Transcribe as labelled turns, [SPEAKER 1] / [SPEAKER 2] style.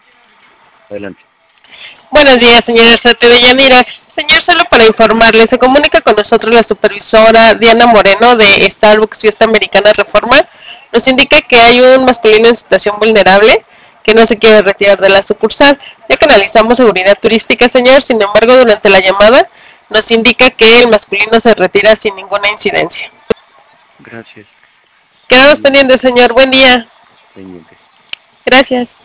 [SPEAKER 1] Adelante.
[SPEAKER 2] Buenos días, señor Arzate de Yanira. Señor, solo para informarle, se comunica con nosotros la supervisora Diana Moreno de Starbucks Fiesta Americana Reforma. Nos indica que hay un masculino en situación vulnerable que no se quiere retirar de la sucursal. Ya que analizamos seguridad turística, señor, sin embargo, durante la llamada nos indica que el masculino se retira sin ninguna incidencia.
[SPEAKER 1] Gracias.
[SPEAKER 2] Quedamos pendientes, señor. Buen día.
[SPEAKER 1] Pendiente.
[SPEAKER 2] Gracias.